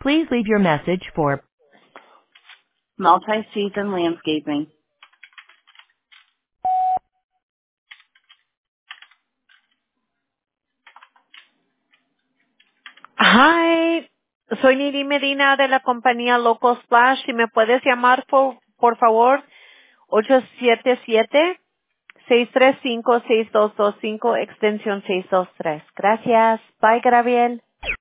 Please leave your message for Multi-season landscaping. Hi, soy Niri Medina de la compañía Local Splash. Si me puedes llamar, por favor, 877-635-6225, extensión 623. Gracias. Bye, Gabriel.